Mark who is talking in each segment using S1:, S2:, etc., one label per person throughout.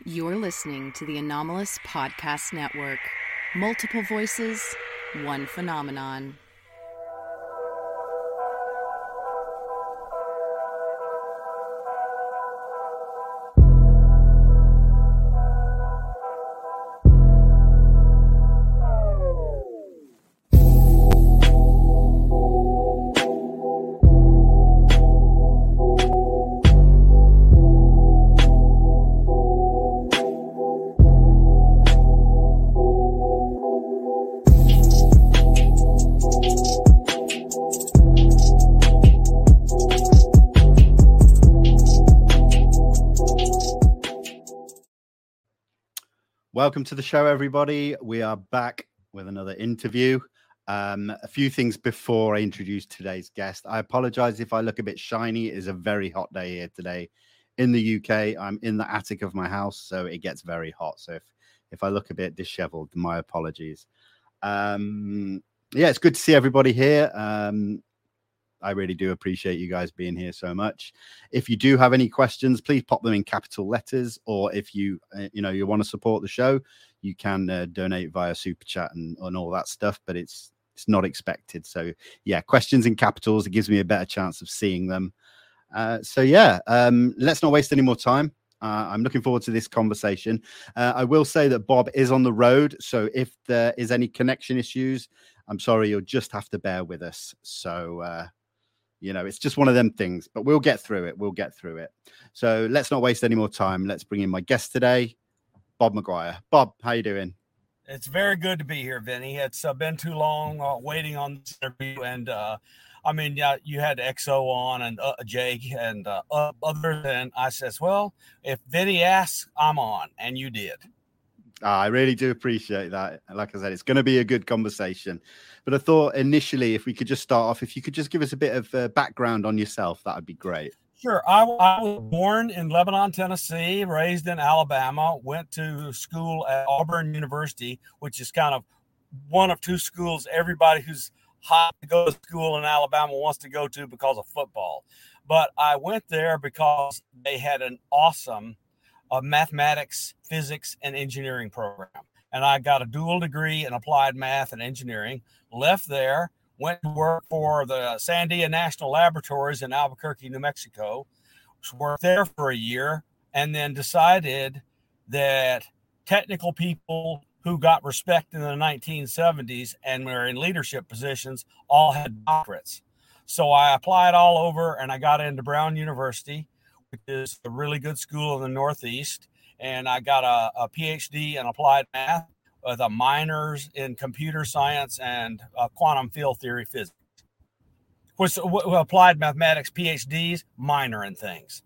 S1: You're listening to the Anomalous Podcast Network. Multiple voices, one phenomenon.
S2: Welcome to the show, everybody. We are back with another interview. A few things before I introduce today's guest. I apologize if I look a bit shiny. It is a very hot day here today in the UK. I'm in the attic of my house, so it gets very hot. So if I look a bit disheveled, my apologies. Yeah, it's good to see everybody here. I really do appreciate you guys being here so much. If you do have any questions, please pop them in capital letters, or if you want to support the show, you can donate via super chat and all that stuff, but it's not expected. So yeah, questions in capitals, it gives me a better chance of seeing them. Let's not waste any more time. I'm looking forward to this conversation. I will say that Bob is on the road, so if there is any connection issues, I'm sorry, you'll just have to bear with us. So it's just one of them things, but we'll get through it. So let's not waste any more time. Let's bring in my guest today, Bob McGuire. Bob, how you doing?
S3: It's very good to be here, Vinny. It's been too long waiting on this interview. And you had XO on and Jake and other than I says, well, if Vinny asks, I'm on. And you did.
S2: I really do appreciate that. Like I said, it's going to be a good conversation. But I thought initially, if we could just start off, if you could just give us a bit of background on yourself, that would be great.
S3: Sure. I was born in Lebanon, Tennessee, raised in Alabama, went to school at Auburn University, which is kind of one of two schools everybody who's hot to go to school in Alabama wants to go to because of football. But I went there because they had an awesome mathematics, physics, and engineering program. And I got a dual degree in applied math and engineering, left there, went to work for the Sandia National Laboratories in Albuquerque, New Mexico, worked there for a year, and then decided that technical people who got respect in the 1970s and were in leadership positions all had doctorates. So I applied all over, and I got into Brown University, which is a really good school in the Northeast. And I got a PhD in applied math with a minors in computer science and quantum field theory physics. Which applied mathematics PhDs, minor in things.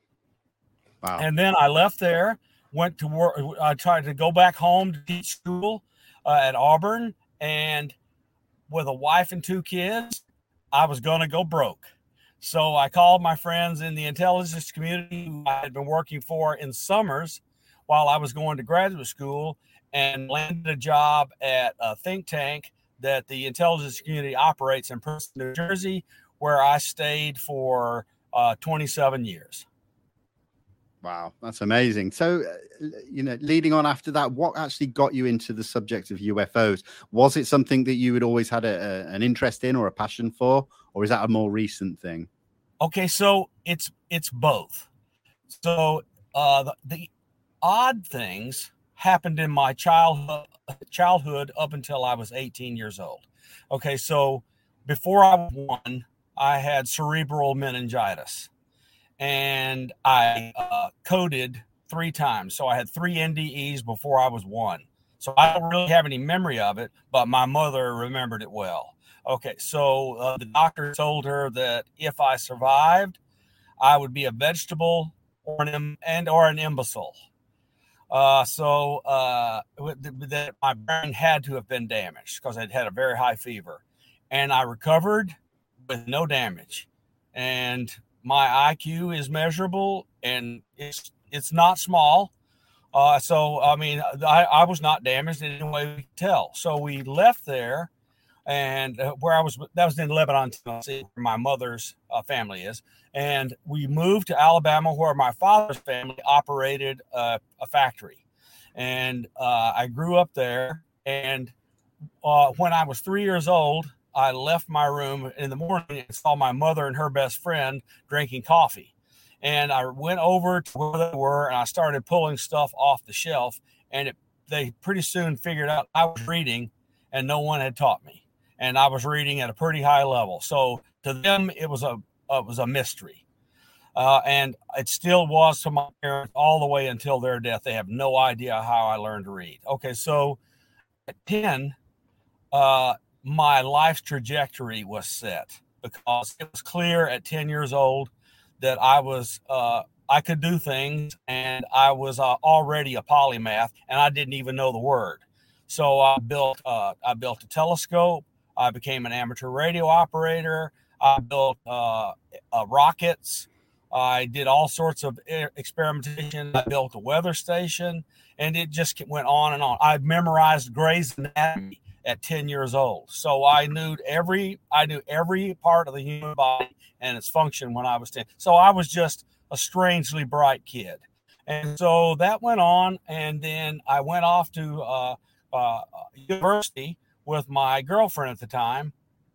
S2: Wow.
S3: And then I left there, went to work. I tried to go back home to teach school at Auburn. And with a wife and two kids, I was going to go broke. So I called my friends in the intelligence community who I had been working for in summers while I was going to graduate school and landed a job at a think tank that the intelligence community operates in Princeton, New Jersey, where I stayed for 27 years.
S2: Wow, that's amazing. So, leading on after that, what actually got you into the subject of UFOs? Was it something that you had always had an interest in or a passion for, or is that a more recent thing?
S3: Okay, so it's both. So the odd things happened in my childhood up until I was 18 years old. Okay, so before I was 1, I had cerebral meningitis, and I coded 3 times. So I had 3 NDEs before I was 1. So I don't really have any memory of it, but my mother remembered it well. Okay, so the doctor told her that if I survived, I would be a vegetable or an imbecile. That my brain had to have been damaged because I'd had a very high fever. And I recovered with no damage. And my IQ is measurable, and it's not small. I was not damaged in any way we could tell. So we left there. and that was in Lebanon, Tennessee, where my mother's family is. And we moved to Alabama, where my father's family operated a factory. And I grew up there. And when I was 3 years old, I left my room in the morning and saw my mother and her best friend drinking coffee. And I went over to where they were, and I started pulling stuff off the shelf. And they pretty soon figured out I was reading, and no one had taught me. And I was reading at a pretty high level. So to them, it was a mystery. And it still was to my parents all the way until their death. They have no idea how I learned to read. Okay, so at 10, my life's trajectory was set, because it was clear at 10 years old that I could do things, and I was already a polymath, and I didn't even know the word. So I built a telescope. I became an amateur radio operator. I built rockets. I did all sorts of experimentation. I built a weather station, and it just went on and on. I memorized Gray's Anatomy at 10 years old. So I knew every part of the human body and its function when I was 10. So I was just a strangely bright kid. And so that went on, and then I went off to university with my girlfriend at the time.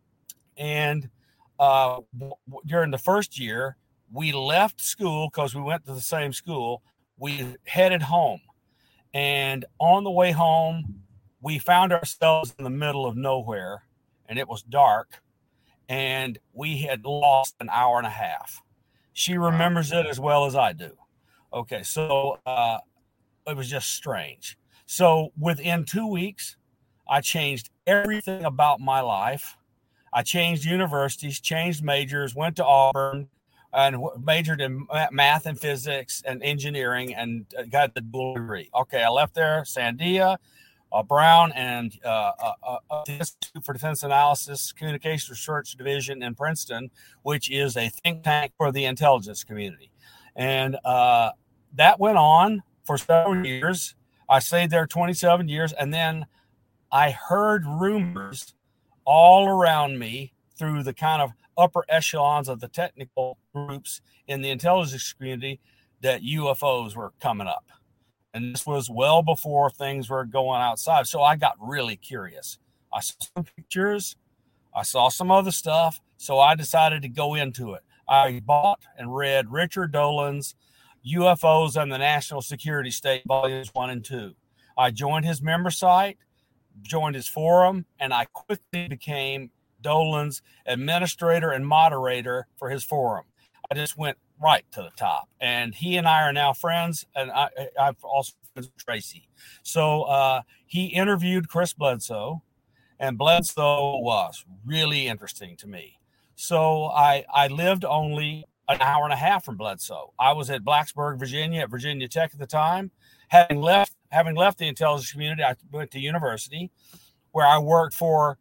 S3: And during the first year, we left school because we went to the same school. We headed home. And on the way home, we found ourselves in the middle of nowhere, and it was dark, and we had lost an hour and a half. She remembers it as well as I do. Okay, so it was just strange. So within 2 weeks, I changed everything about my life. I changed universities, changed majors, went to Auburn, and majored in math and physics and engineering, and got the dual degree. Okay, I left there, Sandia, Brown, and the Institute for Defense Analysis Communications Research Division in Princeton, which is a think tank for the intelligence community. And that went on for several years. I stayed there 27 years, and then I heard rumors all around me through the kind of upper echelons of the technical groups in the intelligence community that UFOs were coming up. And this was well before things were going outside. So I got really curious. I saw some pictures. I saw some other stuff. So I decided to go into it. I bought and read Richard Dolan's UFOs and the National Security State, Volumes 1 and 2. I joined his member site, joined his forum, and I quickly became Dolan's administrator and moderator for his forum. I just went right to the top, and he and I are now friends, and I've also friends with Tracy. So he interviewed Chris Bledsoe, and Bledsoe was really interesting to me. So I lived only an hour and a half from Bledsoe. I was at Blacksburg, Virginia, at Virginia Tech at the time. Having left the intelligence community, I went to university, where I worked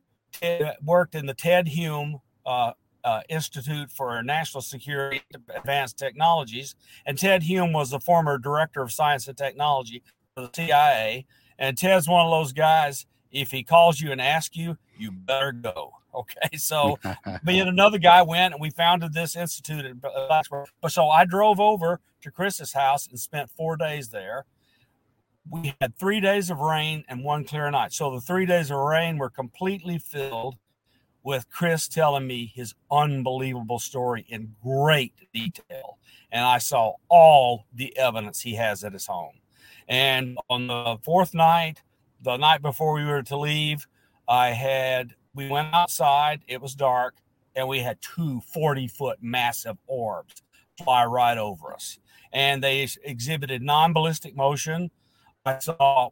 S3: in the Ted Hume Institute for National Security Advanced Technologies. And Ted Hume was the former director of science and technology for the CIA. And Ted's one of those guys, if he calls you and asks you, you better go. Okay, so me and another guy went, and we founded this institute at Blacksburg. So I drove over to Chris's house and spent 4 days there. We had 3 days of rain and one clear night. So the 3 days of rain were completely filled with Chris telling me his unbelievable story in great detail. And I saw all the evidence he has at his home. And on the fourth night, the night before we were to leave, we went outside, it was dark, and we had two 40-foot massive orbs fly right over us. And they exhibited non-ballistic motion. I saw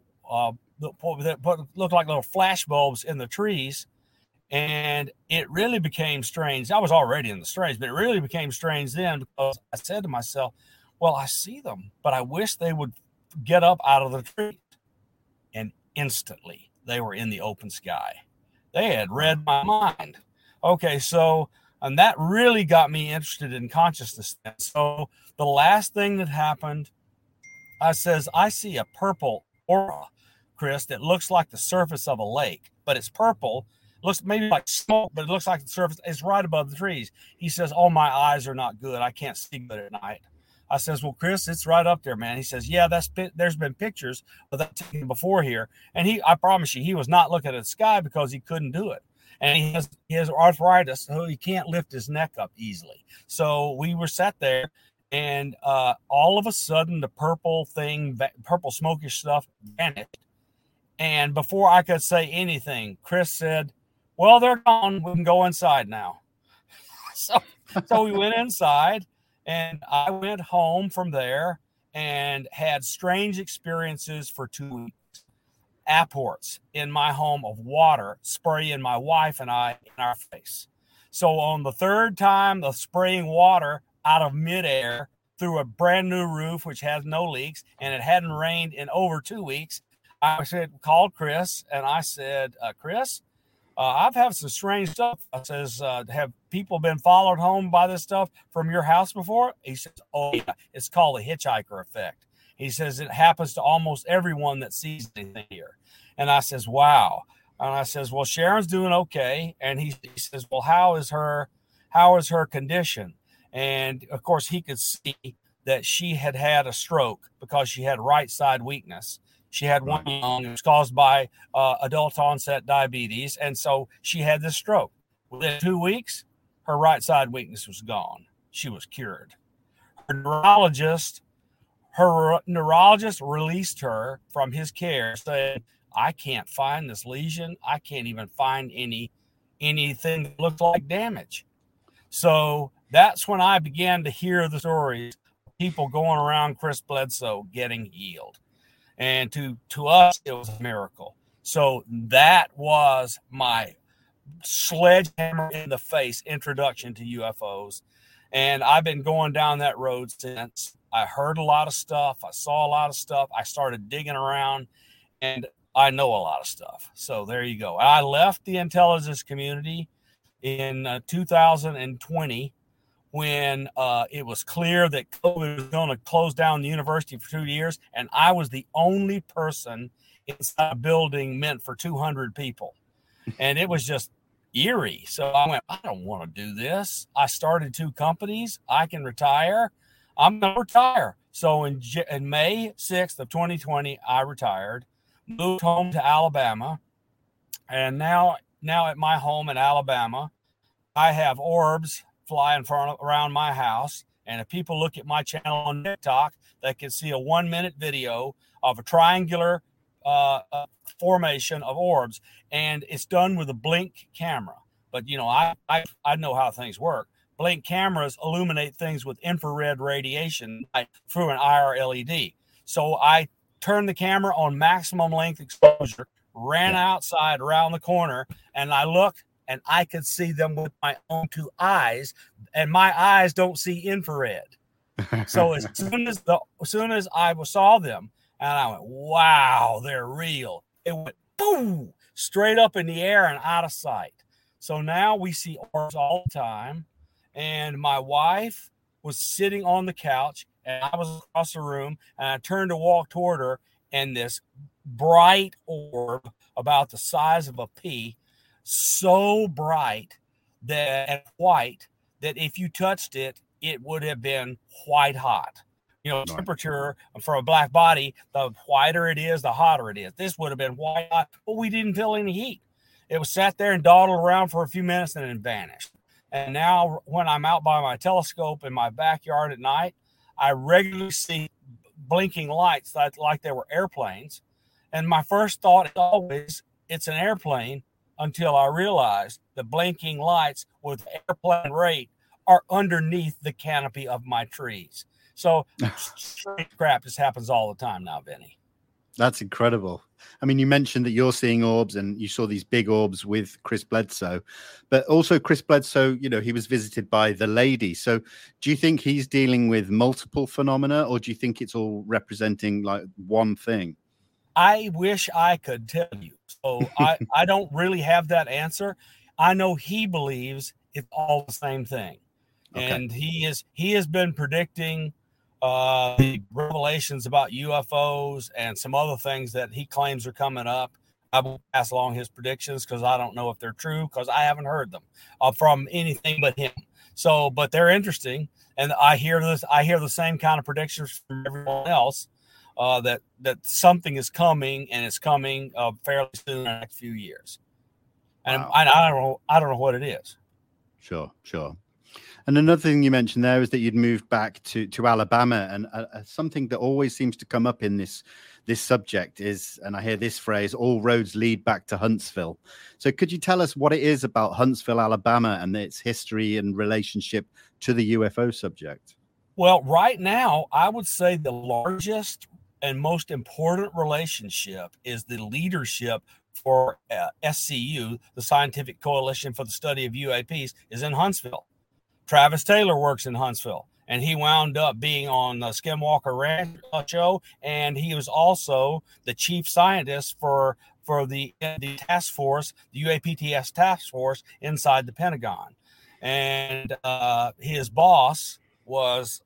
S3: that looked like little flash bulbs in the trees, and it really became strange. I was already in the strange, but it really became strange then, because I said to myself, well, I see them, but I wish they would get up out of the trees. And instantly, they were in the open sky. They had read my mind. Okay, so, and that really got me interested in consciousness. So the last thing that happened, I see a purple aura, Chris, that looks like the surface of a lake, but it's purple. looks maybe like smoke, but it looks like the surface is right above the trees. He says, "Oh, my eyes are not good. I can't see good at night." I says, "Well, Chris, it's right up there, man." He says, "Yeah, there's been pictures of that taken before here." And I promise you, he was not looking at the sky because he couldn't do it. And he has arthritis, so he can't lift his neck up easily. So we were sat there, and all of a sudden, the purple smokish stuff vanished. And before I could say anything, Chris said, "Well, they're gone. We can go inside now." So we went inside, and I went home from there and had strange experiences for 2 weeks. Apports in my home of water spraying my wife and I in our face. So on the third time of spraying water out of midair through a brand new roof, which has no leaks, and it hadn't rained in over 2 weeks, I called Chris, and I said, "Chris, I've had some strange stuff." I says, "Have people been followed home by this stuff from your house before?" He says, "Oh, yeah, it's called the hitchhiker effect." He says, "It happens to almost everyone that sees anything here." And I says, "Wow." And I says, "Well, Sharon's doing okay." And he says, "Well, how is her condition?" And of course, he could see that she had had a stroke because she had right side weakness. She had one lung. It was caused by adult onset diabetes. And so she had this stroke. Within 2 weeks, her right side weakness was gone. She was cured. Her neurologist released her from his care, saying, "I can't find this lesion. I can't even find anything that looked like damage." So that's when I began to hear the stories of people going around Chris Bledsoe getting healed. And to us, it was a miracle. So that was my sledgehammer in the face introduction to UFOs. And I've been going down that road since. I heard a lot of stuff. I saw a lot of stuff. I started digging around, and I know a lot of stuff. So there you go. I left the intelligence community in 2020 when it was clear that COVID was going to close down the university for 2 years, and I was the only person inside a building meant for 200 people. And it was just eerie. So I went, I don't want to do this. I started 2 companies. I can retire. I'm going to retire. So in May 6th of 2020, I retired, moved home to Alabama, and now at my home in Alabama, I have orbs flying around my house. And if people look at my channel on TikTok, they can see a 1-minute video of a triangular formation of orbs, and it's done with a blink camera. But you know, I know how things work. Blink cameras illuminate things with infrared radiation through an IR LED. So I turned the camera on maximum length exposure, ran outside around the corner, and I looked, and I could see them with my own 2 eyes, and my eyes don't see infrared. So as soon as I saw them, and I went, wow, they're real. It went boom, straight up in the air and out of sight. So now we see orbs all the time. And my wife was sitting on the couch, and I was across the room, and I turned to walk toward her, and this bright orb about the size of a pea, so bright and white that if you touched it, it would have been white hot. You know, temperature for a black body, the whiter it is, the hotter it is. This would have been white hot, but we didn't feel any heat. It was sat there and dawdled around for a few minutes and then vanished. And now when I'm out by my telescope in my backyard at night, I regularly see blinking lights like they were airplanes. And my first thought is always, it's an airplane, until I realized the blinking lights with airplane rate are underneath the canopy of my trees. So strange crap just happens all the time now, Vinny.
S2: That's incredible. I mean, you mentioned that you're seeing orbs and you saw these big orbs with Chris Bledsoe, but also Chris Bledsoe, you know, he was visited by the lady. So do you think he's dealing with multiple phenomena, or do you think it's all representing like one thing?
S3: I wish I could tell you. So I don't really have that answer. I know he believes it's all the same thing. Okay. And he has been predicting the revelations about UFOs and some other things that he claims are coming up I will pass along his predictions because I don't know if they're true because I haven't heard them from anything but him. So, but they're interesting, and I hear the same kind of predictions from everyone else that something is coming, and it's coming fairly soon in the next few years. And
S2: Wow.
S3: I don't know what it is.
S2: Sure. And another thing you mentioned there is that you'd moved back to Alabama, and something that always seems to come up in this subject is, and I hear this phrase, all roads lead back to Huntsville. So could you tell us what it is about Huntsville, Alabama, and its history and relationship to the UFO subject?
S3: Well, right now, I would say the largest and most important relationship is the leadership for SCU, the Scientific Coalition for the Study of UAPs, is in Huntsville. Travis Taylor works in Huntsville, and he wound up being on the Skinwalker Ranch show, and he was also the chief scientist for the task force, the UAPTS task force inside the Pentagon. And his boss was,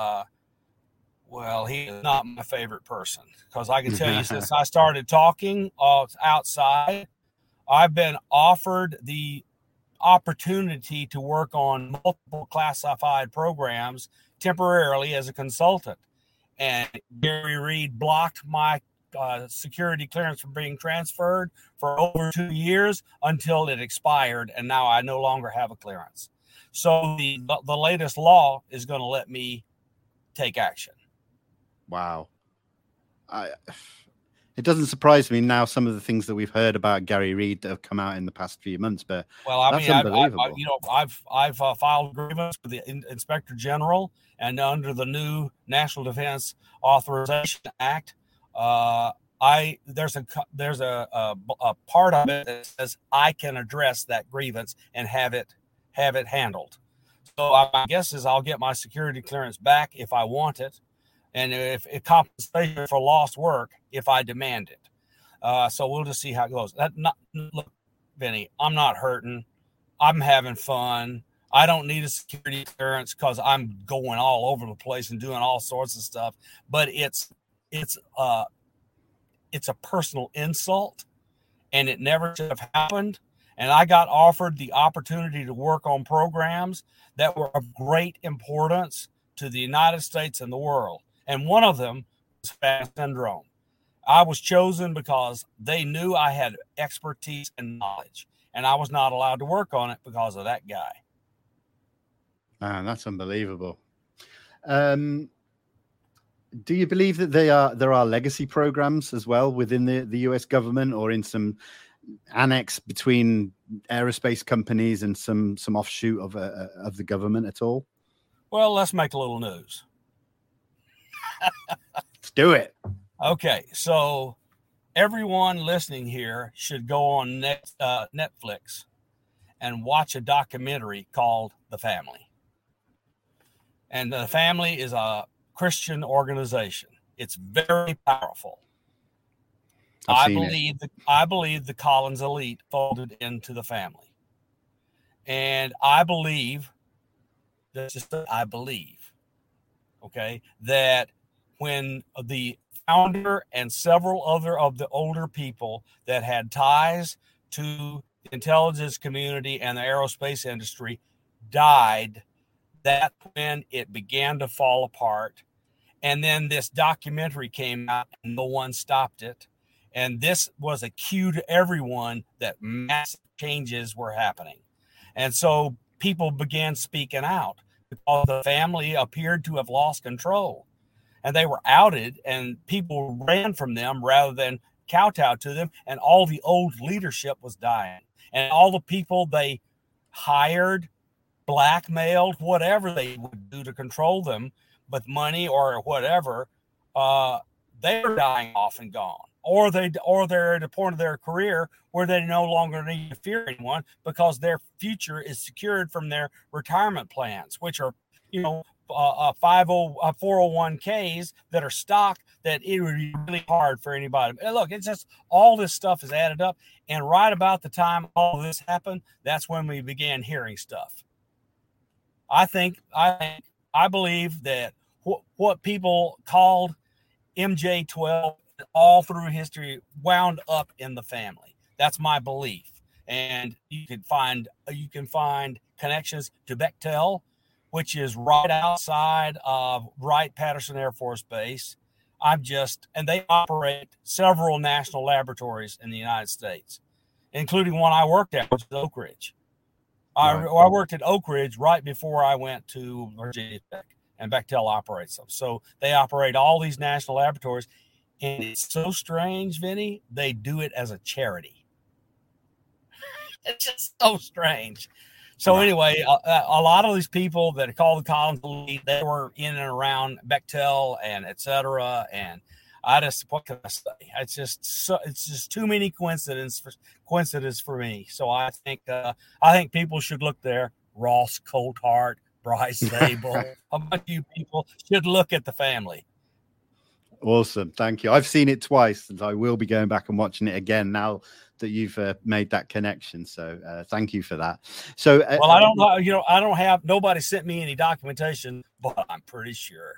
S3: he is not my favorite person, because I can tell you since I started talking outside, I've been offered the opportunity to work on multiple classified programs temporarily as a consultant. And Gary Reed blocked my security clearance from being transferred for over 2 years until it expired, and now I no longer have a clearance. So the latest law is going to let me take action.
S2: Wow. It doesn't surprise me now, some of the things that we've heard about Gary Reed that have come out in the past few months, but that's unbelievable.
S3: I've filed grievance with the Inspector General, and under the new National Defense Authorization Act, there's a part of it that says I can address that grievance and have it handled. So my guess is I'll get my security clearance back if I want it, and if compensation for lost work if I demand it. So we'll just see how it goes. Look, Vinny, I'm not hurting. I'm having fun. I don't need a security clearance because I'm going all over the place and doing all sorts of stuff. But it's a personal insult, and it never should have happened. And I got offered the opportunity to work on programs that were of great importance to the United States and the world. And one of them was Phantom Syndrome. I was chosen because they knew I had expertise and knowledge, and I was not allowed to work on it because of that guy.
S2: Man, that's unbelievable. Do you believe that there are legacy programs as well within the US government, or in some annex between aerospace companies and some offshoot of the government at all?
S3: Well, let's make a little news.
S2: Let's do it.
S3: Okay, so everyone listening here should go on Netflix and watch a documentary called The Family. And The Family is a Christian organization. It's very powerful. I believe the Collins elite folded into The Family. And I believe, okay, that when the founder and several other of the older people that had ties to the intelligence community and the aerospace industry died, that's when it began to fall apart. And then this documentary came out and no one stopped it. And this was a cue to everyone that massive changes were happening. And so people began speaking out because the family appeared to have lost control. And they were outed, and people ran from them rather than kowtow to them. And all the old leadership was dying. And all the people they hired, blackmailed, whatever they would do to control them with money or whatever, they were dying off and gone. Or they're at a point of their career where they no longer need to fear anyone because their future is secured from their retirement plans, which are, 401ks that are stock that it would be really hard for anybody. And look, it's just all this stuff is added up. And right about the time all this happened, that's when we began hearing stuff. I believe that what people called MJ-12 all through history wound up in the family. That's my belief. And you can find connections to Bechtel, which is right outside of Wright-Patterson Air Force Base. And they operate several national laboratories in the United States, including one I worked at, which is Oak Ridge. I worked at Oak Ridge right before I went to Virginia Tech, and Bechtel operates them. So they operate all these national laboratories, and it's so strange, Vinny, they do it as a charity. It's just so strange. So anyway, a lot of these people that are called the Collins Elite, they were in and around Bechtel and et cetera. And what can I say? It's just too many coincidences for me. So I think people should look there. Ross Coulthart, Bryce Zabel, a bunch of you people should look at the family.
S2: Awesome. Thank you. I've seen it twice, and I will be going back and watching it again now that you've made that connection. So thank you for that. So,
S3: well, I don't know, nobody sent me any documentation, but I'm pretty sure.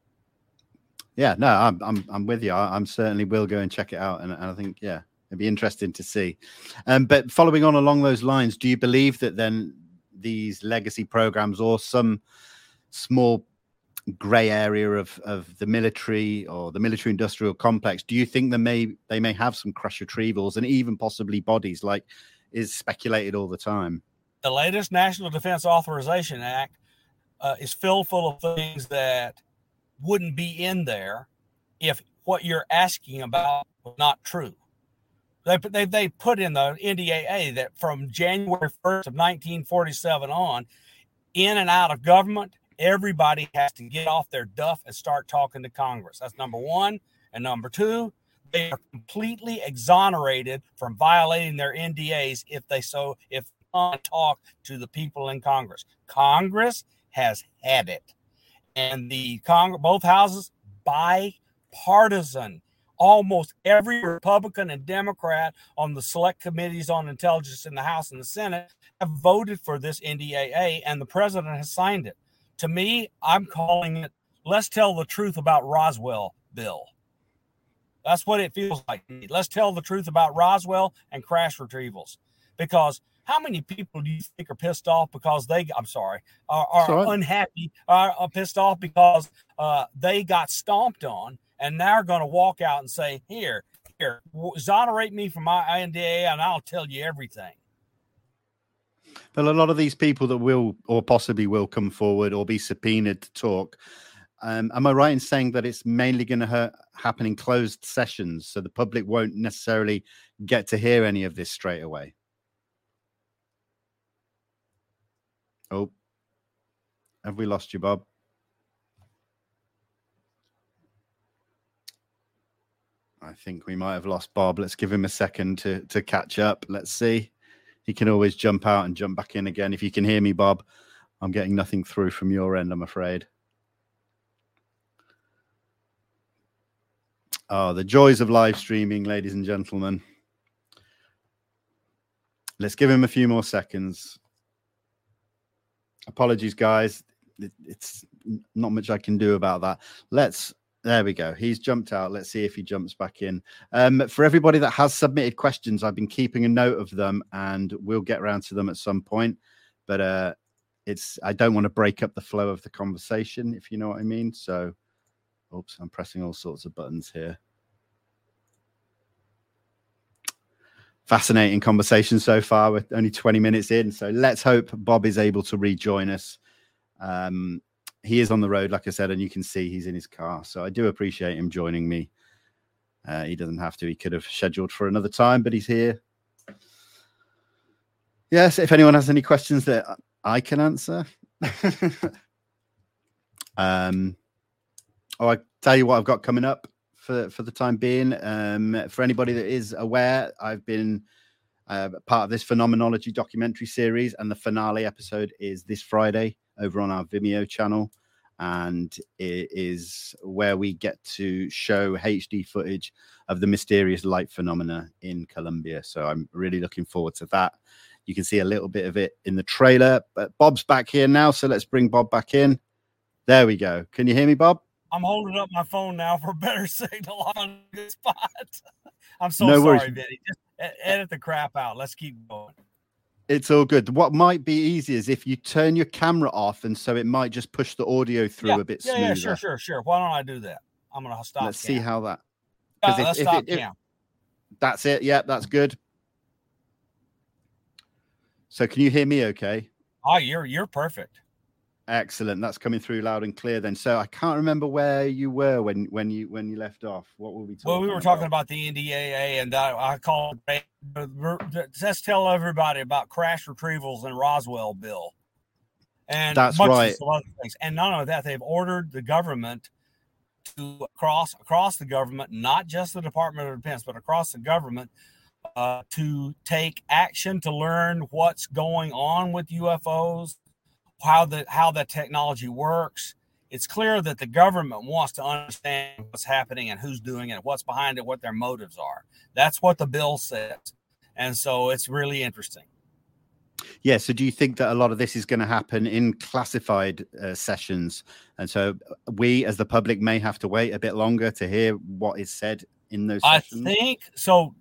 S2: Yeah, no, I'm with you. I'm certainly will go and check it out. And I think, yeah, it'd be interesting to see. But following on along those lines, do you believe that then these legacy programs or some small gray area of the military or the military industrial complex, do you think they may have some crash retrievals and even possibly bodies, like is speculated all the time?
S3: The latest National Defense Authorization Act is filled full of things that wouldn't be in there if what you're asking about was not true. They put in the NDAA that from January 1st of 1947 on, in and out of government, everybody has to get off their duff and start talking to Congress. That's number one. And number two, they are completely exonerated from violating their NDAs if they talk to the people in Congress. Congress has had it. And both houses, bipartisan. Almost every Republican and Democrat on the select committees on intelligence in the House and the Senate have voted for this NDAA, and the president has signed it. To me, I'm calling it, let's tell the truth about Roswell bill. That's what it feels like. Let's tell the truth about Roswell and crash retrievals. Because how many people do you think are pissed off because are unhappy, are pissed off because they got stomped on, and now are going to walk out and say, here, exonerate me from my NDA and I'll tell you everything.
S2: But a lot of these people that will or possibly will come forward or be subpoenaed to talk, am I right in saying that it's mainly going to happen in closed sessions, so the public won't necessarily get to hear any of this straight away? Oh, have we lost you, Bob? I think we might have lost Bob. Let's give him a second to catch up. Let's see. He can always jump out and jump back in again. If you can hear me, Bob, I'm getting nothing through from your end, I'm afraid. Oh, the joys of live streaming, ladies and gentlemen. Let's give him a few more seconds. Apologies, guys. It's not much I can do about that. There we go. He's jumped out. Let's see if he jumps back in. For everybody that has submitted questions, I've been keeping a note of them, and we'll get around to them at some point. But I don't want to break up the flow of the conversation, if you know what I mean. So, oops, I'm pressing all sorts of buttons here. Fascinating conversation so far. We're only 20 minutes in, so let's hope Bob is able to rejoin us. He is on the road, like I said, and you can see he's in his car. So I do appreciate him joining me. He doesn't have to. He could have scheduled for another time, but he's here. Yes, if anyone has any questions that I can answer. I tell you what I've got coming up for the time being. For anybody that is aware, I've been part of this Phenomenology documentary series, and the finale episode is this Friday over on our Vimeo channel, and it is where we get to show HD footage of the mysterious light phenomena in Colombia. So I'm really looking forward to that. You can see a little bit of it in the trailer, but Bob's back here now, so let's bring Bob back in. There we go. Can you hear me, Bob?
S3: I'm holding up my phone now for a better signal on a good spot. I'm so
S2: No
S3: sorry,
S2: worries.
S3: Vinny. Just edit the crap out. Let's keep going.
S2: It's all good. What might be easy is if you turn your camera off, and so it might just push the audio through a bit smoother.
S3: Yeah, sure. Why don't I do that? I'm going to stop.
S2: Let's see how that.
S3: Let's stop cam.
S2: That's it. Yeah, that's good. So can you hear me okay?
S3: Oh, you're perfect.
S2: Excellent. That's coming through loud and clear then. So I can't remember where you were when you left off. What were we talking about?
S3: Well, we were talking about the NDAA, and I called. Let's tell everybody about crash retrievals in Roswell bill. And
S2: that's right.
S3: Of other things. And not only that, they've ordered the government to across the government, not just the Department of Defense, but across the government, to take action to learn what's going on with UFOs, how that technology works. It's clear that the government wants to understand what's happening and who's doing it, what's behind it, what their motives are. That's what the bill says. And so it's really interesting.
S2: Yeah. So do you think that a lot of this is going to happen in classified sessions? And so we as the public may have to wait a bit longer to hear what is said in those sessions?
S3: I think so.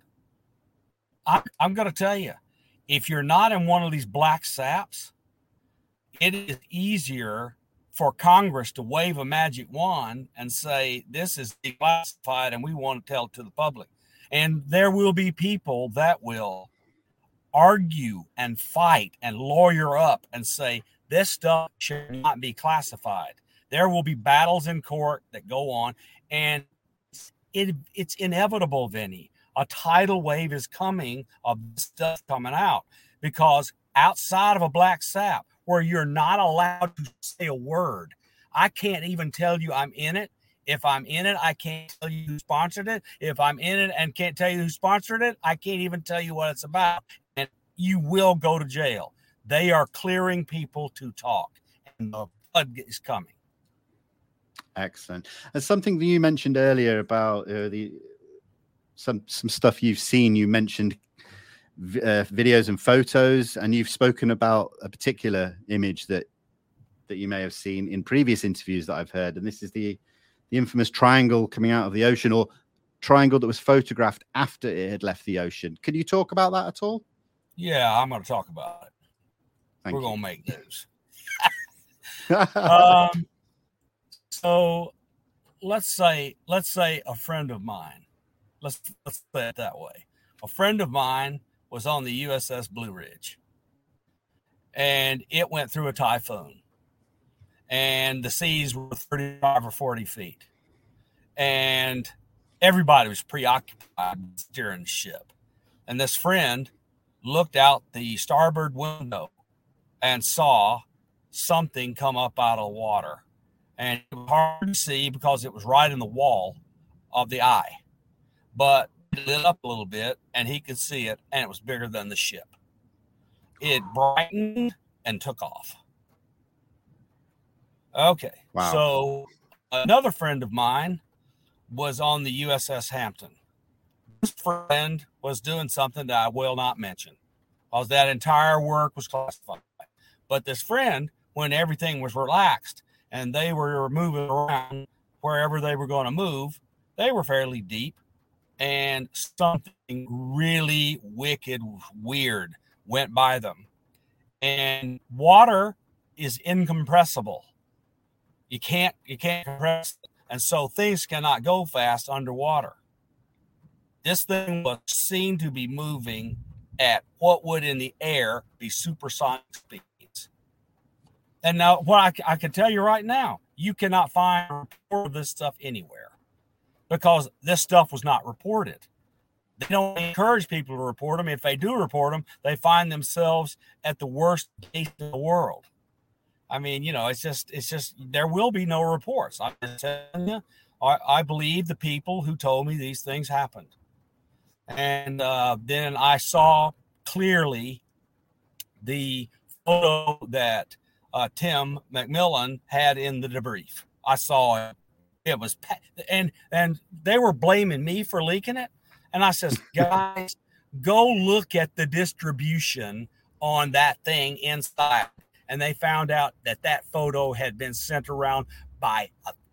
S3: I'm going to tell you, if you're not in one of these black saps, it is easier for Congress to wave a magic wand and say, this is declassified and we want to tell it to the public. And there will be people that will argue and fight and lawyer up and say, this stuff should not be classified. There will be battles in court that go on, and it's inevitable, Vinny. A tidal wave is coming of stuff coming out, because outside of a black sap where you're not allowed to say a word, I can't even tell you I'm in it. If I'm in it, I can't tell you who sponsored it. If I'm in it and can't tell you who sponsored it, I can't even tell you what it's about. And you will go to jail. They are clearing people to talk, and the blood is coming.
S2: Excellent. And something that you mentioned earlier about some stuff you've seen. You mentioned videos and photos, and you've spoken about a particular image that you may have seen in previous interviews that I've heard. And this is the infamous triangle coming out of the ocean, or triangle that was photographed after it had left the ocean. Could you talk about that at all?
S3: Yeah, I'm going to talk about it. We're going to make news. So let's say a friend of mine, let's say it that way. A friend of mine was on the USS Blue Ridge, and it went through a typhoon, and the seas were 35 or 40 feet, and everybody was preoccupied with steering the ship. And this friend looked out the starboard window and saw something come up out of the water. And it was hard to see because it was right in the wall of the eye. But it lit up a little bit, and he could see it, and it was bigger than the ship. It brightened and took off. Okay.
S2: Wow.
S3: So another friend of mine was on the USS Hampton. This friend was doing something that I will not mention, because that entire work was classified. But this friend, when everything was relaxed and they were moving around wherever they were going to move, they were fairly deep, and something really wicked, weird went by them. And water is incompressible. You can't compress it. And so things cannot go fast underwater. This thing was seen to be moving at what would in the air be supersonic speeds. And now what I can tell you right now, you cannot find a report of this stuff anywhere, because this stuff was not reported. They don't encourage people to report them. If they do report them, they find themselves at the worst case in the world. I mean, it's just there will be no reports. I'm just telling you, I believe the people who told me these things happened. And then I saw clearly the photo that Tim McMillan had in the debrief. I saw it. It was, and they were blaming me for leaking it. And I says, guys, go look at the distribution on that thing inside. And they found out that photo had been sent around by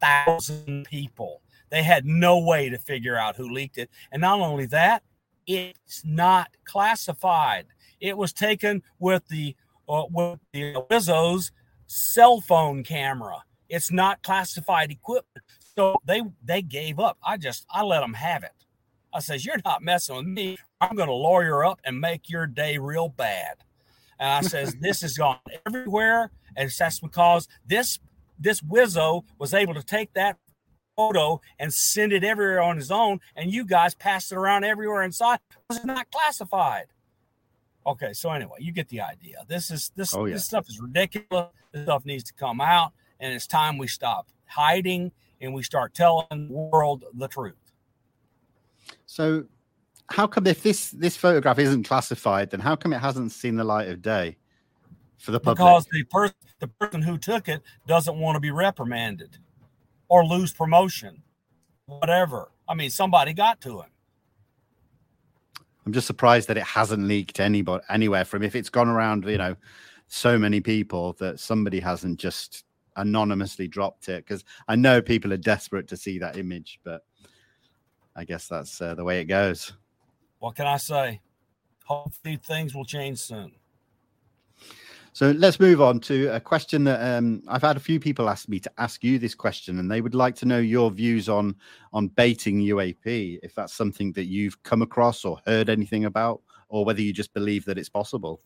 S3: 1,000 people. They had no way to figure out who leaked it. And not only that, it's not classified. It was taken with the Wizzo's cell phone camera. It's not classified equipment. So they gave up. I let them have it. I says, you're not messing with me. I'm going to lawyer up and make your day real bad. And I says, this has gone everywhere. And that's because this Wizzo was able to take that photo and send it everywhere on his own. And you guys passed it around everywhere inside. It's not classified. Okay. So anyway, you get the idea. This stuff is ridiculous. This stuff needs to come out. And it's time we stop hiding and we start telling the world the truth.
S2: So how come if this photograph isn't classified, then how come it hasn't seen the light of day for the public?
S3: Because the person who took it doesn't want to be reprimanded or lose promotion, whatever. I mean, somebody got to him.
S2: I'm just surprised that it hasn't leaked anywhere from, if it's gone around, so many people, that somebody hasn't just anonymously dropped it, because I know people are desperate to see that image, but I guess that's the way it goes.
S3: What can I say? Hopefully things will change soon.
S2: So let's move on to a question that I've had a few people ask me to ask you this question, and they would like to know your views on baiting UAP, if that's something that you've come across or heard anything about, or whether you just believe that it's possible.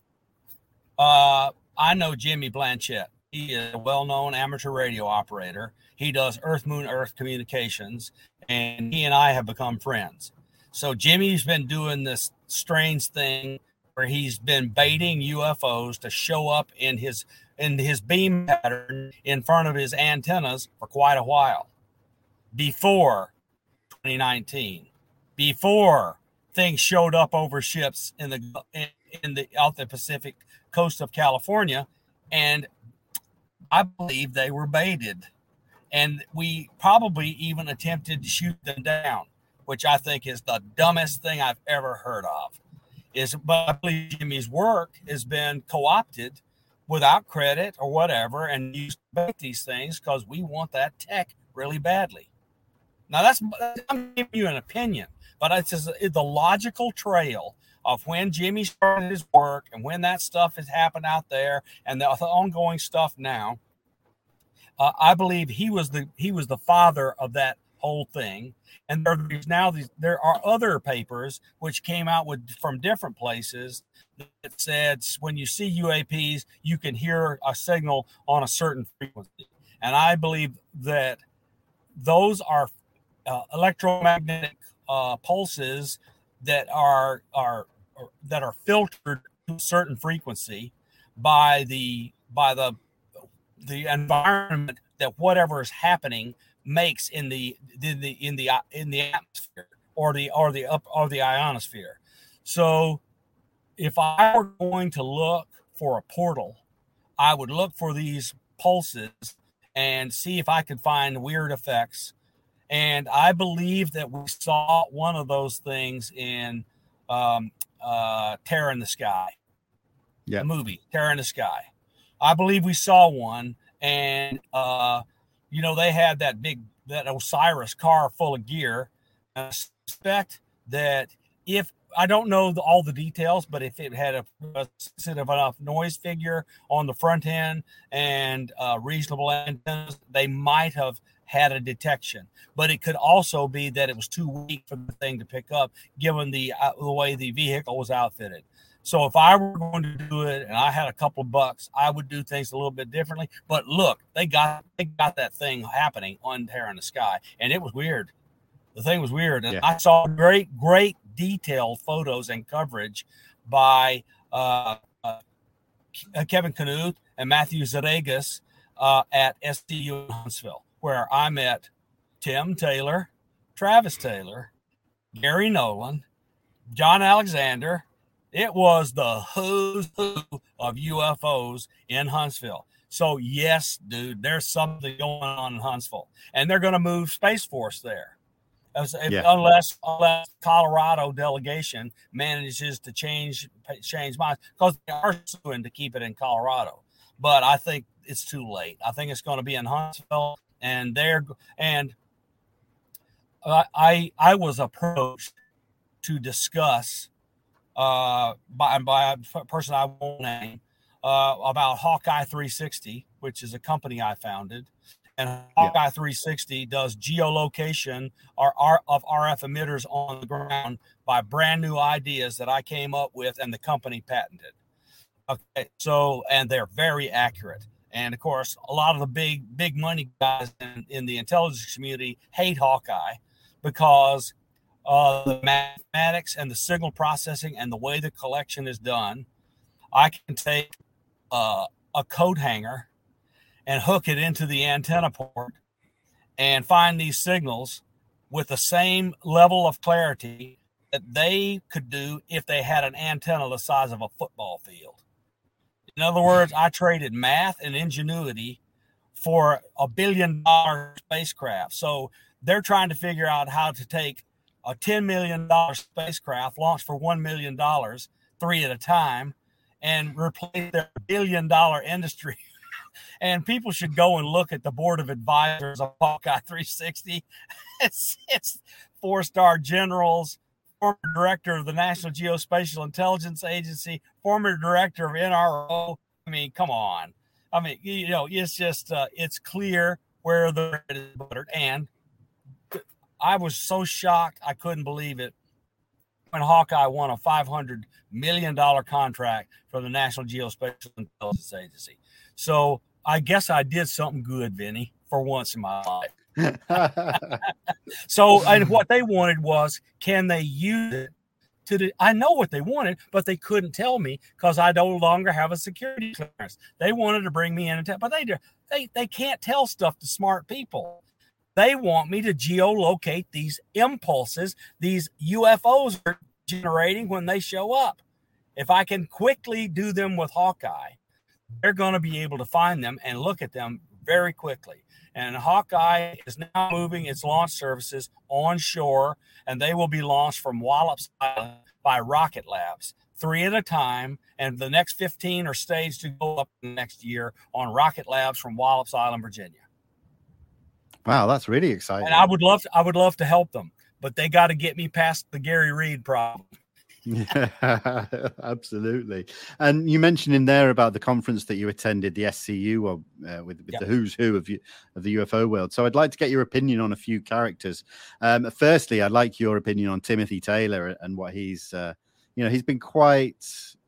S3: I know Jimmy Blanchett. He is a well-known amateur radio operator. He does Earth, Moon, Earth communications, and he and I have become friends. So Jimmy's been doing this strange thing where he's been baiting UFOs to show up in his beam pattern in front of his antennas for quite a while. Before 2019, before things showed up over ships off the Pacific coast of California, and I believe they were baited. And we probably even attempted to shoot them down, which I think is the dumbest thing I've ever heard of. But I believe Jimmy's work has been co-opted without credit or whatever, and used to bait these things because we want that tech really badly. Now I'm giving you an opinion, but it's the logical trail of when Jimmy started his work and when that stuff has happened out there and the ongoing stuff now. I believe he was the father of that whole thing. And there are other papers which came out from different places that said when you see UAPs, you can hear a signal on a certain frequency. And I believe that those are electromagnetic pulses that are filtered to a certain frequency by the environment that whatever is happening makes in the atmosphere or the ionosphere. So if I were going to look for a portal, I would look for these pulses and see if I could find weird effects. And I believe that we saw one of those things in Terror in the Sky.
S2: Yeah.
S3: The movie Terror in the Sky. I believe we saw one, and they had that Osiris car full of gear. I suspect that if I don't know all the details, but if it had a sensitive enough noise figure on the front end and reasonable antennas, they might have had a detection. But it could also be that it was too weak for the thing to pick up, given the way the vehicle was outfitted. So if I were going to do it and I had a couple of bucks, I would do things a little bit differently. But look, they got that thing happening on Terror in the Sky, and it was weird. The thing was weird. And I saw great detailed photos and coverage by Kevin Knuth and Matthew Zaregas at SDU in Huntsville, where I met Tim Taylor, Travis Taylor, Gary Nolan, John Alexander. It was the who's who of UFOs in Huntsville. So, yes, dude, there's something going on in Huntsville. And they're going to move Space Force there. Unless Colorado delegation manages to change minds, because they are suing to keep it in Colorado. But I think it's too late. I think it's going to be in Huntsville. and I was approached to discuss by a person I won't name about Hawkeye 360, which is a company I founded. And Hawkeye 360 does geolocation of RF emitters on the ground by brand new ideas that I came up with and the company patented. Okay, so, and they're very accurate. And of course, a lot of the big money guys in the intelligence community hate Hawkeye because the mathematics and the signal processing and the way the collection is done. I can take a coat hanger and hook it into the antenna port and find these signals with the same level of clarity that they could do if they had an antenna the size of a football field. In other words, I traded math and ingenuity for $1 billion spacecraft. So they're trying to figure out how to take a $10 million spacecraft launched for $1 million, 3 at a time, and replace their $1 billion industry. And people should go and look at the board of advisors of Hawkeye 360. It's 4-star generals, former director of the National Geospatial Intelligence Agency, former director of NRO. I mean, come on. I mean, it's just, it's clear where the bread is buttered. And I was so shocked, I couldn't believe it when Hawkeye won a $500 million contract from the National Geospatial Intelligence Agency. So I guess I did something good, Vinny, for once in my life. So, and what they wanted was, can they use it I know what they wanted, but they couldn't tell me because I no longer have a security clearance. They wanted to bring me in and but they can't tell stuff to smart people. They want me to geolocate these impulses these UFOs are generating when they show up. If I can quickly do them with Hawkeye, they're going to be able to find them and look at them very quickly. And Hawkeye is now moving its launch services onshore, and they will be launched from Wallops Island by Rocket Labs, 3 at a time. And the next 15 are staged to go up next year on Rocket Labs from Wallops Island, Virginia.
S2: Wow, that's really exciting.
S3: And I would love to help them, but they got to get me past the Gary Reed problem.
S2: Yeah, absolutely. And you mentioned in there about the conference that you attended, the SCU, with the who's who of the UFO world. So I'd like to get your opinion on a few characters. Firstly, I'd like your opinion on Timothy Taylor and what he's been quite.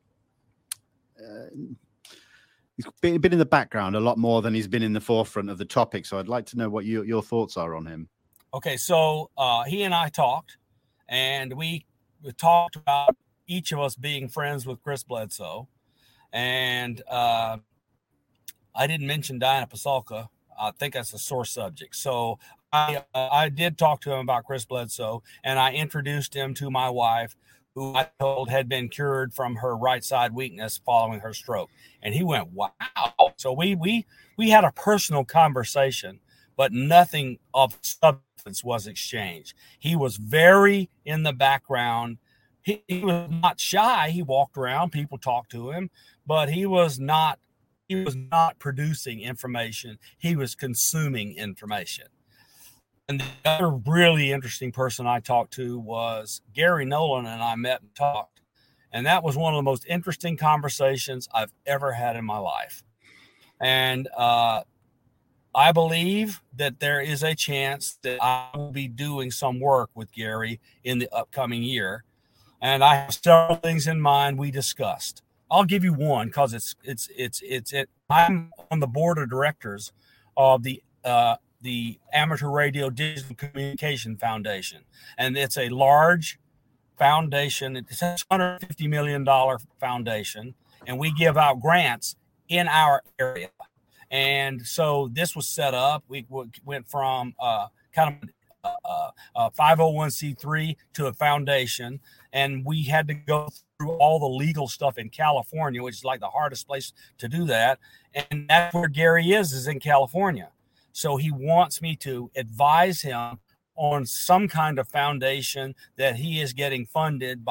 S2: He's been in the background a lot more than he's been in the forefront of the topic. So I'd like to know what your thoughts are on him.
S3: Okay, so he and I talked, and we talked about each of us being friends with Chris Bledsoe. And I didn't mention Diana Pasulka. I think that's a sore subject. So I did talk to him about Chris Bledsoe, and I introduced him to my wife, who I told had been cured from her right side weakness following her stroke. And he went, wow. So we had a personal conversation, but nothing of substance was exchanged. He was very in the background. He was not shy. He walked around, people talked to him, but he was not producing information. He was consuming information. And the other really interesting person I talked to was Gary Nolan, and I met and talked. And that was one of the most interesting conversations I've ever had in my life. And I believe that there is a chance that I will be doing some work with Gary in the upcoming year. And I have several things in mind we discussed. I'll give you one because I'm on the board of directors of the Amateur Radio Digital Communication Foundation. And it's a large foundation. It's a $150 million foundation. And we give out grants in our area. And so this was set up. We went from kind of a 501c3 to a foundation. And we had to go through all the legal stuff in California, which is like the hardest place to do that. And that's where Gary is in California. So he wants me to advise him on some kind of foundation that he is getting funded by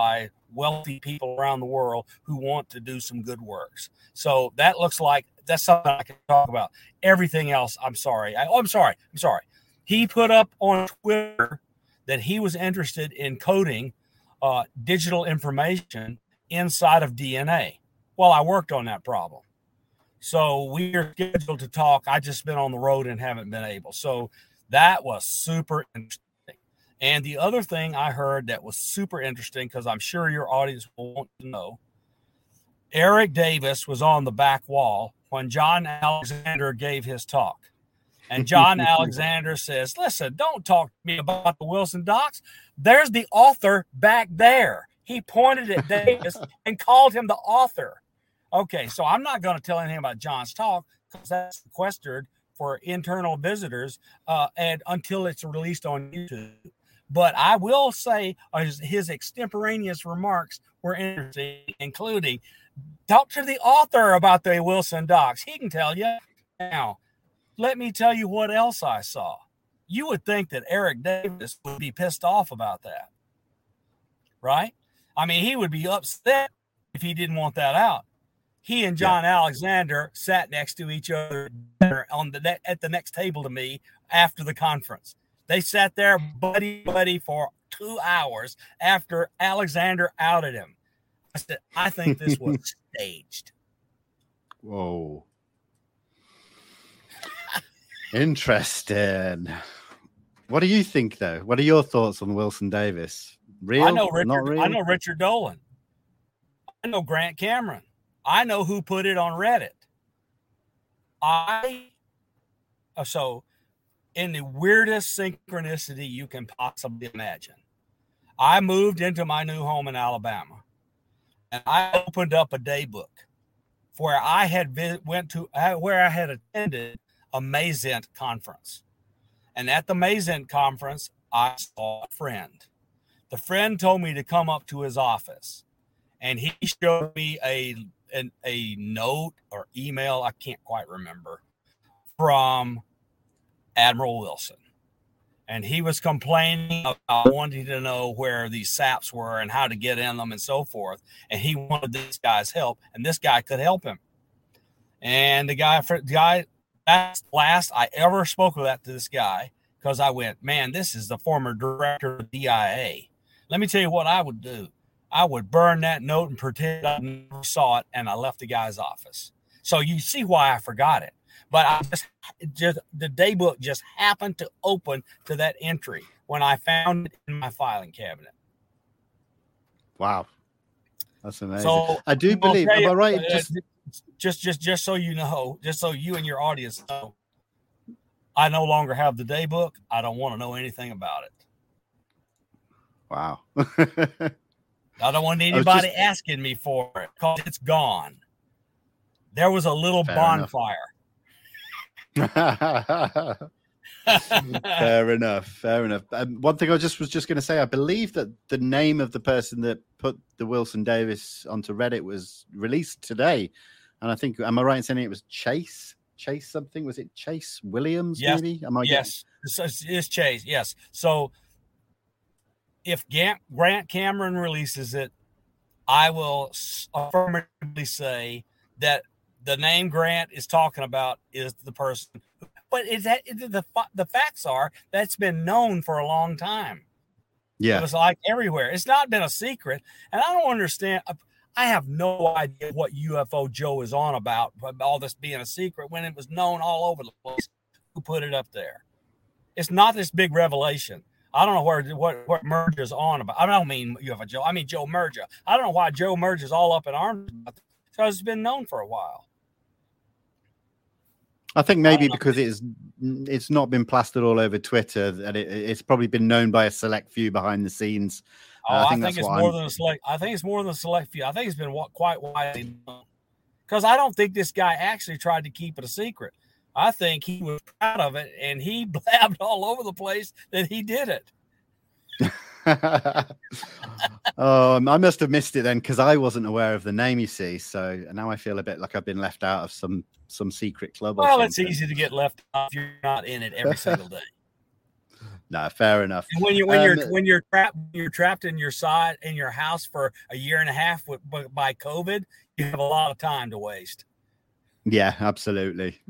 S3: wealthy people around the world who want to do some good works. So that looks like that's something I can talk about. Everything else, I'm sorry. I'm sorry. He put up on Twitter that he was interested in coding digital information inside of DNA. Well, I worked on that problem. So we're scheduled to talk. I just been on the road and haven't been able. So that was super interesting. And the other thing I heard that was super interesting, because I'm sure your audience will want to know, Eric Davis was on the back wall when John Alexander gave his talk. And John Alexander says, listen, don't talk to me about the Wilson docs. There's the author back there. He pointed at Davis and called him the author. Okay, so I'm not going to tell anything about John's talk because that's sequestered for internal visitors and until it's released on YouTube. But I will say his extemporaneous remarks were interesting, including talk to the author about the Wilson docs. He can tell you. Now, let me tell you what else I saw. You would think that Eric Davis would be pissed off about that, right? I mean, he would be upset if he didn't want that out. He and John Alexander sat next to each other at the next table to me after the conference. They sat there buddy for 2 hours after Alexander outed him. I said, I think this was staged.
S2: Whoa. Interesting. What do you think, though? What are your thoughts on Wilson Davis? Real?
S3: I know Richard,
S2: not real?
S3: I know Richard Dolan. I know Grant Cameron. I know who put it on Reddit. So in the weirdest synchronicity you can possibly imagine, I moved into my new home in Alabama, and I opened up a day book where I had attended a Mazent conference. And at the Mazent conference, I saw a friend. The friend told me to come up to his office, and he showed me a note or email, I can't quite remember, from Admiral Wilson. And he was complaining about wanting to know where these saps were and how to get in them and so forth. And he wanted this guy's help, and this guy could help him. And the guy, that's the last I ever spoke of that to this guy, because I went, man, this is the former director of the DIA. Let me tell you what I would do. I would burn that note and pretend I never saw it, and I left the guy's office. So you see why I forgot it. But I just the day book just happened to open to that entry when I found it in my filing cabinet.
S2: Wow, that's amazing.
S3: So
S2: I do believe. Am I right?
S3: Just so you know, just so you and your audience know, I no longer have the day book. I don't want to know anything about it.
S2: Wow.
S3: I don't want anybody asking me for it because it's gone. There was a little bonfire.
S2: Fair enough. One thing I was just going to say, I believe that the name of the person that put the Wilson Davis onto Reddit was released today. And I think, am I right in saying it was Chase something? Was it Chase Williams?
S3: Yes.
S2: Maybe?
S3: Yes. It's Chase. Yes. So if Grant Cameron releases it, I will affirmatively say that the name Grant is talking about is the person. But the facts are that's been known for a long time.
S2: Yeah.
S3: It was like everywhere. It's not been a secret. And I don't understand. I have no idea what UFO Joe is on about all this being a secret when it was known all over the place who put it up there. It's not this big revelation. I don't know what Merge is on about. I don't mean UFO Joe. I mean Joe Merge. I don't know why Joe Merge is all up in arms about this, because it's been known for a while.
S2: I think maybe because it's not been plastered all over Twitter, and it's probably been known by a select few behind the scenes.
S3: I think it's more than a select. I think it's more than a select few. I think it's been quite widely known, because I don't think this guy actually tried to keep it a secret. I think he was proud of it, and he blabbed all over the place that he did it.
S2: I must have missed it then, because I wasn't aware of the name, you see. So now I feel a bit like I've been left out of some secret club.
S3: Well, it's easy to get left out if you're not in it every single day.
S2: No, fair enough.
S3: And when you're trapped in your house for a year and a half by COVID, you have a lot of time to waste.
S2: Yeah, absolutely.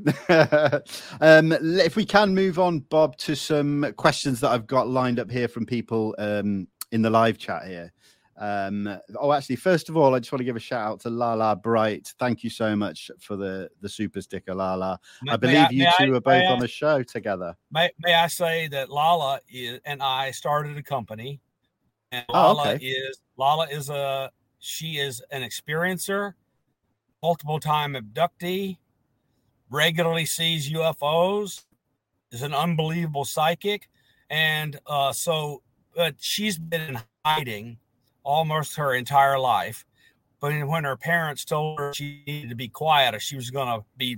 S2: If we can move on, Bob, to some questions that I've got lined up here from people in the live chat here. Actually, first of all, I just want to give a shout out to Lala Bright. Thank you so much for the super sticker, Lala. I believe you two are both on a show together.
S3: May I say that Lala and I started a company, and Lala is an experiencer, multiple time abductee, regularly sees UFOs, is an unbelievable psychic, and but she's been in hiding almost her entire life. But when her parents told her she needed to be quiet or she was going to be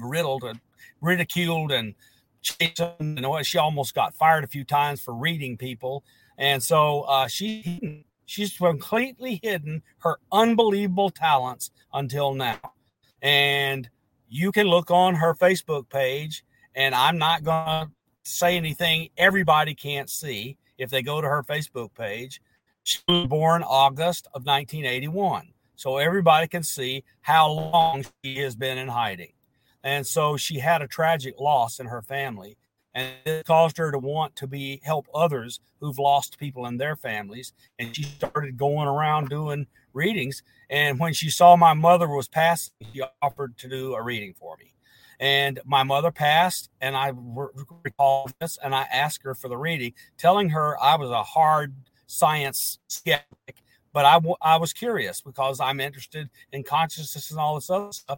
S3: ridiculed and chased, she almost got fired a few times for reading people. And so she's completely hidden her unbelievable talents until now. And you can look on her Facebook page, and I'm not going to say anything everybody can't see if they go to her Facebook page. She was born August of 1981. So everybody can see how long she has been in hiding. And so she had a tragic loss in her family, and it caused her to want to help others who've lost people in their families. And she started going around doing readings. And when she saw my mother was passing, she offered to do a reading for me. And my mother passed, and I recall this, and I asked her for the reading, telling her I was a hard science skeptic, but I was curious because I'm interested in consciousness and all this other stuff.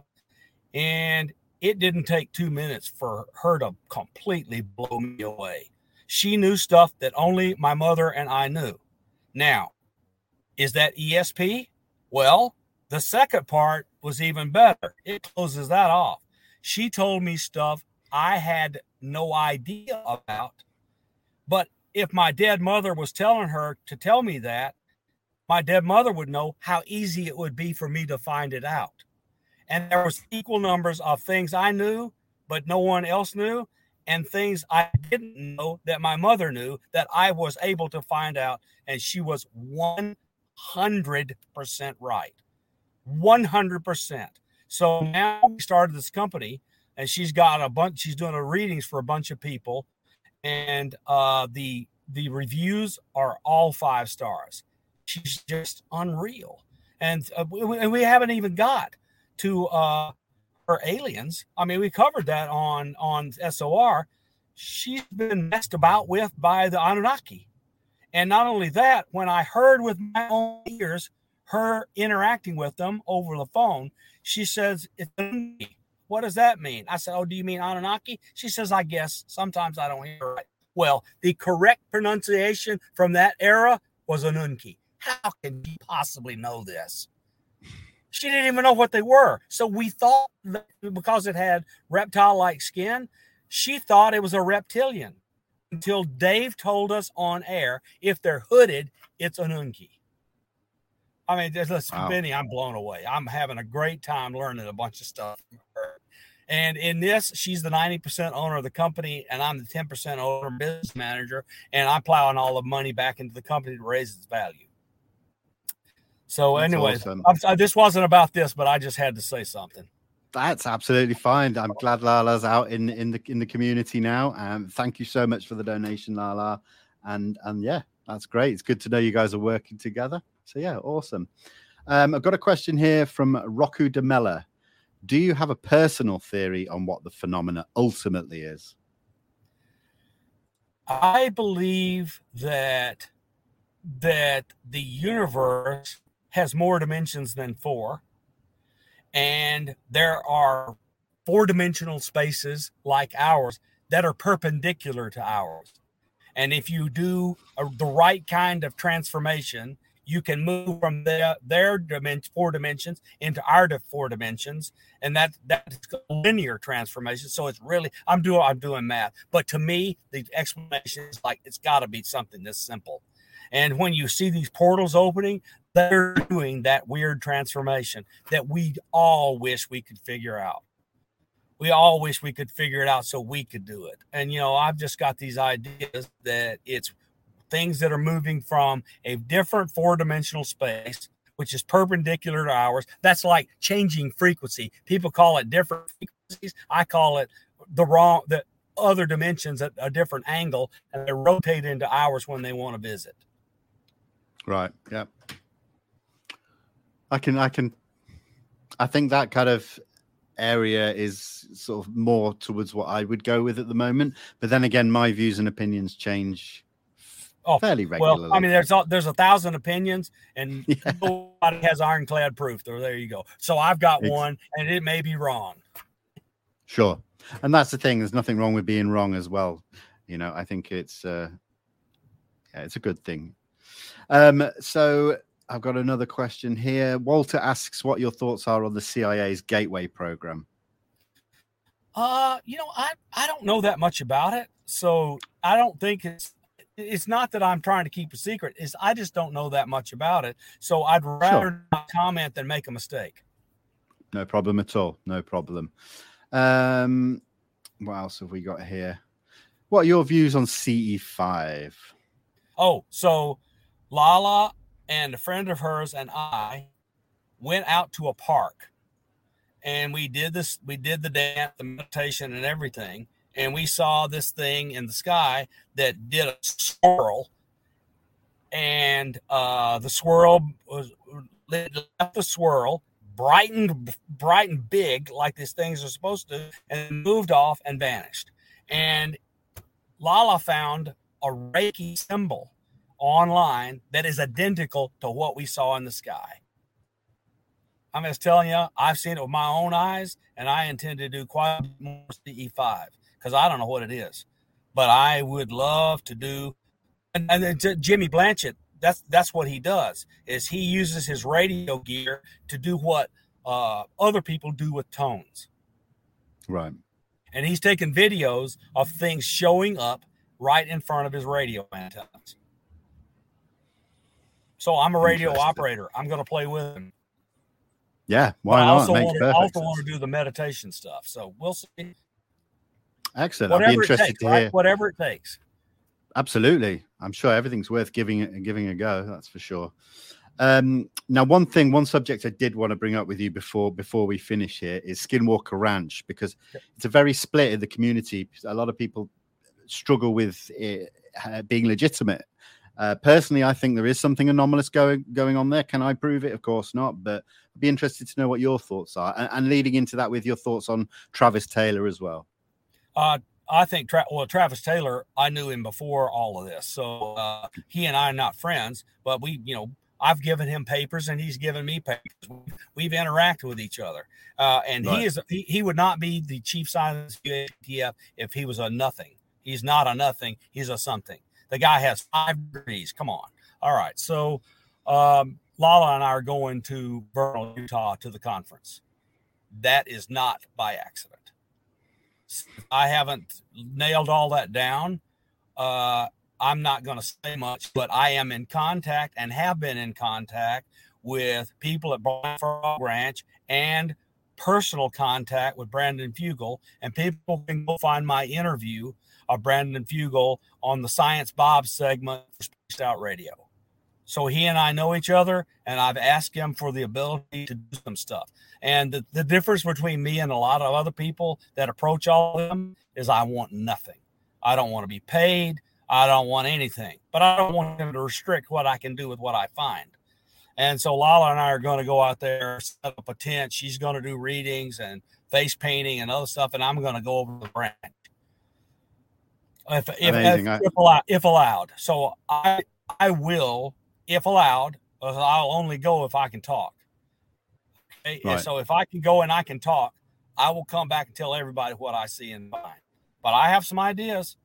S3: And it didn't take 2 minutes for her to completely blow me away. She knew stuff that only my mother and I knew. Now, is that ESP? Well, the second part was even better. It closes that off. She told me stuff I had no idea about. But if my dead mother was telling her to tell me that, my dead mother would know how easy it would be for me to find it out. And there was equal numbers of things I knew, but no one else knew, and things I didn't know that my mother knew that I was able to find out. And she was 100% right. 100%. So now we started this company, and she's doing readings for a bunch of people. And the reviews are all 5 stars. She's just unreal. And we haven't even got to her aliens. I mean, we covered that on SOR. She's been messed about with by the Anunnaki. And not only that, when I heard with my own ears her interacting with them over the phone, she says, it's Anunnaki. What does that mean? I said, oh, do you mean Anunnaki? She says, I guess. Sometimes I don't hear right. Well, the correct pronunciation from that era was Anunnaki. How can you possibly know this? She didn't even know what they were. So we thought that because it had reptile-like skin, she thought it was a reptilian until Dave told us on air, if they're hooded, it's Anunnaki. I mean, wow. Benny, I'm blown away. I'm having a great time learning a bunch of stuff from her. And in this, she's the 90% owner of the company, and I'm the 10% owner business manager, and I'm plowing all the money back into the company to raise its value. So anyways, awesome. This wasn't about this, but I just had to say something.
S2: That's absolutely fine. I'm glad Lala's out in the community now. Thank you so much for the donation, Lala. And yeah, that's great. It's good to know you guys are working together. So yeah, awesome. I've got a question here from Roku Demella. Do you have a personal theory on what the phenomena ultimately is?
S3: I believe that the universe has more dimensions than 4. And there are 4-dimensional spaces like ours that are perpendicular to ours. And if you do the right kind of transformation, you can move from their 4 dimensions into our 4 dimensions. And that's a linear transformation. So it's really, I'm doing math. But to me, the explanation is like, it's got to be something this simple. And when you see these portals opening, they're doing that weird transformation that we all wish we could figure out. we all wish we could figure it out so we could do it. And, I've just got these ideas that it's things that are moving from a different 4-dimensional space, which is perpendicular to ours. That's like changing frequency. People call it different frequencies. I call it the other dimensions at a different angle, and they rotate into ours when they want to visit.
S2: Right. Yeah. I think that kind of area is sort of more towards what I would go with at the moment. But then again, my views and opinions change fairly regularly.
S3: Well, I mean, there's 1,000 opinions, and nobody has ironclad proof. There you go. So I've got one, and it may be wrong.
S2: Sure. And that's the thing. There's nothing wrong with being wrong as well. I think it's it's a good thing. So I've got another question here. Walter asks what your thoughts are on the CIA's Gateway program.
S3: I don't know that much about it. So I don't think it's not that I'm trying to keep a secret. I just don't know that much about it. So I'd rather not comment than make a mistake.
S2: No problem at all. No problem. What else have we got here? What are your views on CE5?
S3: Oh, so Lala and a friend of hers and I went out to a park, and we did the dance, the meditation, and everything. And we saw this thing in the sky that did a swirl, and the swirl left the swirl, brightened big like these things are supposed to, and moved off and vanished. And Lala found a Reiki symbol online that is identical to what we saw in the sky. I'm just telling you, I've seen it with my own eyes, and I intend to do quite a bit more CE5 because I don't know what it is, but I would love to do. And then Jimmy Blanchett, that's what he does, is he uses his radio gear to do what other people do with tones.
S2: Right.
S3: And he's taking videos of things showing up right in front of his radio antennas. So I'm a radio operator. I'm going to play with him.
S2: Yeah, why not?
S3: I also want to do the meditation stuff. So we'll see.
S2: Excellent. I'll be interested to hear.
S3: Whatever it takes.
S2: Absolutely. I'm sure everything's worth giving a go. That's for sure. Now, one subject I did want to bring up with you before we finish here is Skinwalker Ranch, because it's a very split in the community. A lot of people struggle with it being legitimate. Personally, I think there is something anomalous going on there. Can I prove it? Of course not, but I'd be interested to know what your thoughts are, and leading into that with your thoughts on Travis Taylor as well.
S3: I think Travis Taylor, I knew him before all of this, so he and I are not friends, but I've given him papers and he's given me papers. We've interacted with each other, and right. He would not be the chief scientist of UAPTF if he was a nothing. He's not a nothing. He's a something. The guy has 5 degrees. Come on. All right. So Lala and I are going to Vernal, Utah to the conference. That is not by accident. I haven't nailed all that down. I'm not going to say much, but I am in contact and have been in contact with people at Blind Frog Ranch and personal contact with Brandon Fugel, and people can go find my interview of Brandon Fugel on the Science Bob segment for Spaced Out Radio. So he and I know each other, and I've asked him for the ability to do some stuff. And the difference between me and a lot of other people that approach all of them is I want nothing. I don't want to be paid. I don't want anything. But I don't want him to restrict what I can do with what I find. And so Lala and I are going to go out there, set up a tent. She's going to do readings and face painting and other stuff, and I'm going to go over to the branch. If allowed. So I will, if allowed, I'll only go if I can talk. Okay? Right. So if I can go and I can talk, I will come back and tell everybody what I see and find. But I have some ideas.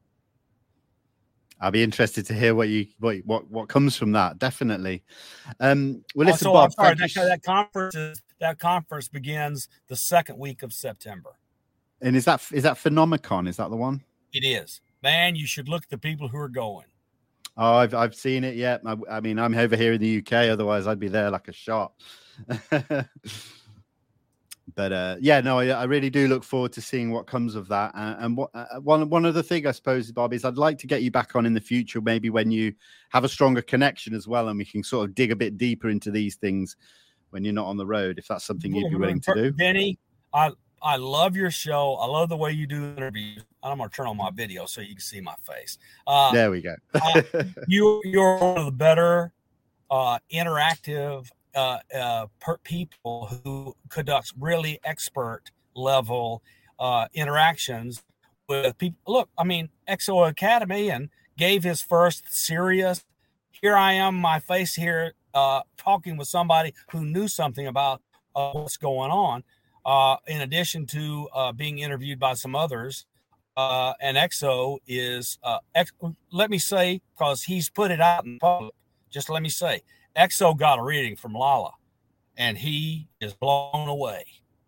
S2: I'll be interested to hear what comes from that. Definitely. Well, listen, Bob.
S3: I'm sorry, that conference begins the second week of September.
S2: And is that Phenomicon? Is that the one?
S3: It is. Man, you should look at the people who are going.
S2: Oh, I've seen it. Yeah. I mean, I'm over here in the UK. Otherwise, I'd be there like a shot. But But yeah, no, I really do look forward to seeing what comes of that. And one other thing, I suppose, Bob, is I'd like to get you back on in the future, maybe when you have a stronger connection as well, and we can sort of dig a bit deeper into these things when you're not on the road, if that's something you'd be willing to do.
S3: Benny, I love your show. I love the way you do interviews. I'm going to turn on my video so you can see my face.
S2: There we go.
S3: You're one of the better interactive people who conducts really expert level interactions with people. Look, I mean, Exo Academy and gave his first serious. Here I am, my face here, talking with somebody who knew something about what's going on. In addition to being interviewed by some others, and Exo is, let me say, because he's put it out in public, just let me say, Exo got a reading from Lala, and he is blown away.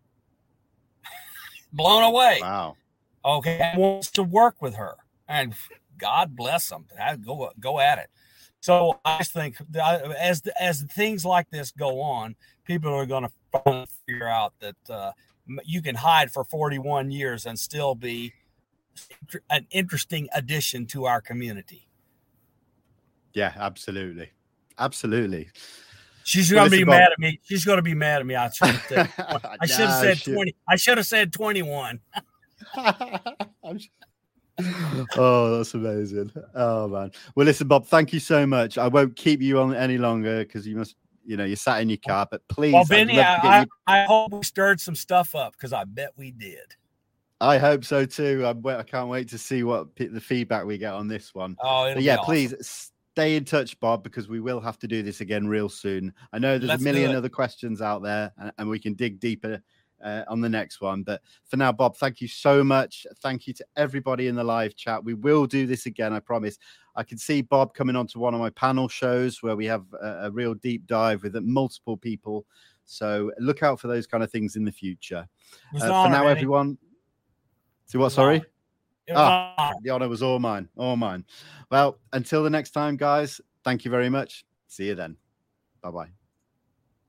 S3: Blown away.
S2: Wow.
S3: Okay, he wants to work with her, and God bless him. Go at it. So I just think as things like this go on, people are going to figure out that you can hide for 41 years and still be an interesting addition to our community.
S2: Yeah, absolutely. Absolutely.
S3: She's going to be mad at me. She's going to be mad at me. I should have said 20. I should have said 21.
S2: Oh, that's amazing. Oh, man. Well, listen, Bob, thank you so much. I won't keep you on any longer because you must, you're sat in your car, but please.
S3: Well, Benny, I hope we stirred some stuff up because I bet we did.
S2: I hope so too. I can't wait to see what the feedback we get on this one.
S3: Oh,
S2: but yeah, please stay in touch, Bob, because we will have to do this again real soon. I know there's a million other questions out there, and we can dig deeper on the next one. But for now, Bob, thank you so much. Thank you to everybody in the live chat. We will do this again, I promise. I can see Bob coming on to one of my panel shows where we have a real deep dive with multiple people. So look out for those kind of things in the future. For now, everyone. See what? Sorry? The honor was all mine. All mine. Well, until the next time, guys, thank you very much. See you then. Bye-bye.